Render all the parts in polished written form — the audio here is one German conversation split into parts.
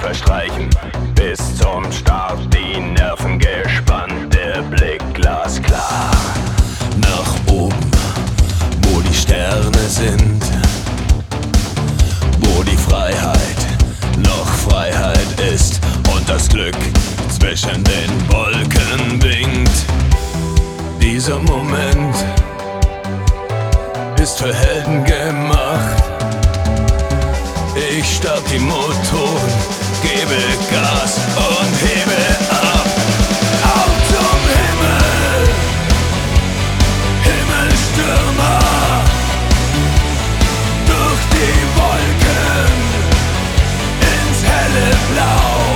verstreichen. Bis zum Start die Nerven gespannt, der Blick glasklar. Nach oben, wo die Sterne sind, wo die Freiheit noch Freiheit ist und das Glück zwischen den Wolken winkt. Dieser Moment ist für Helden gemacht. Ich start die Motoren, gebe Gas und hebe ab. Auf zum Himmel, Himmelstürmer, durch die Wolken, ins helle Blau.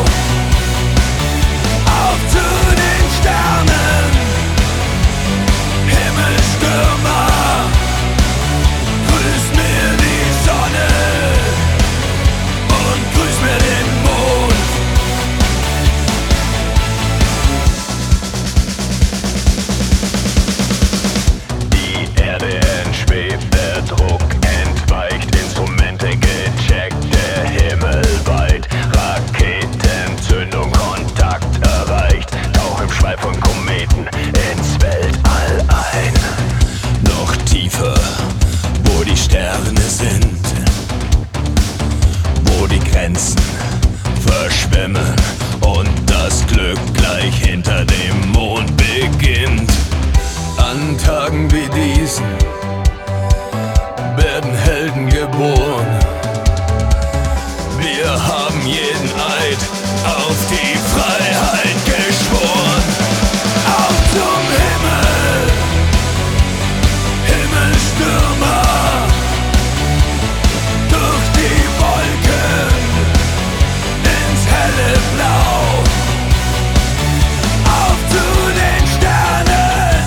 Auf zu den Sternen, Himmelstürmer, grüß mir die Sonne und grüß mir den Mond. Die Erde entschwebt, der Druck entweicht, Instrumente gecheckt, der Himmel weit, Raketenzündung, Kontakt erreicht, Tauch im Schweif von Kometen ins Weltall ein. Noch tiefer, wo die Sterne sind, wo die Grenzen verschwimmen und das Glück gleich hinter dem Mond beginnt. An Tagen wie diesen werden Helden geboren. Wir haben jeden Eid auf die Freiheit geschworen. Auf zum Himmel, Himmelstürmer, durch die Wolken, ins helle Blau. Auf zu den Sternen,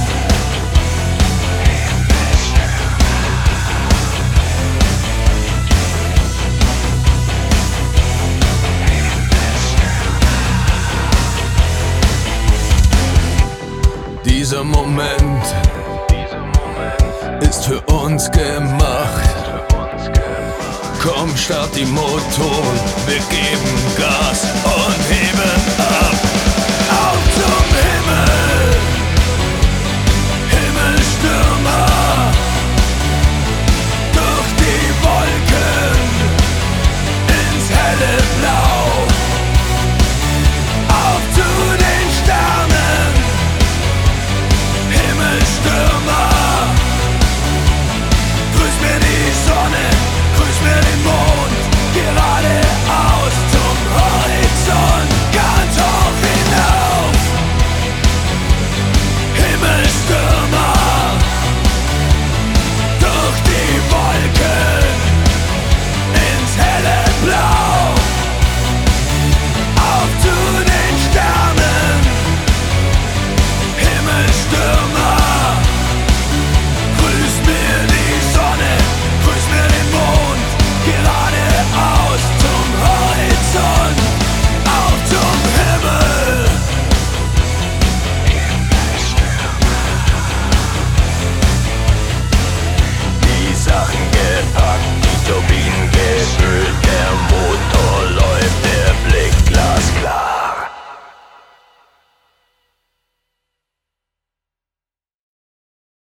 dieser Moment ist für uns gemacht. Komm, start die Motoren, wir gehen